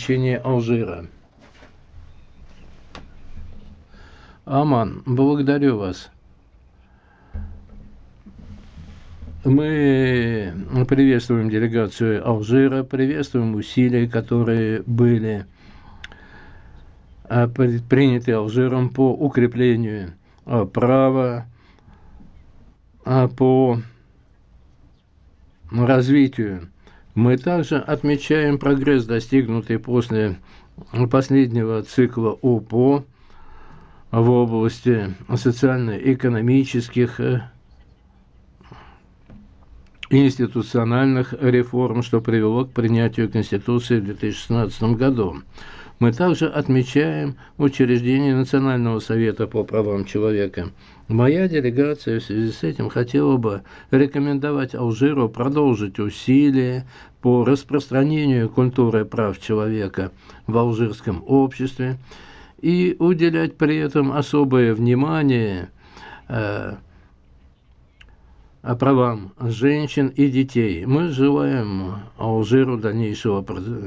посещение Алжира. Аман, благодарю вас. Мы приветствуем делегацию Алжира, приветствуем усилия, которые были предприняты Алжиром по укреплению права, по развитию. Мы также отмечаем прогресс, достигнутый после последнего цикла ОПО в области социально-экономических институциональных реформ, что привело к принятию Конституции в 2016 году. Мы также отмечаем учреждение Национального совета по правам человека. Моя делегация в связи с этим хотела бы рекомендовать Алжиру продолжить усилия по распространению культуры прав человека в алжирском обществе и уделять при этом особое внимание правам женщин и детей. Мы желаем Алжиру дальнейшего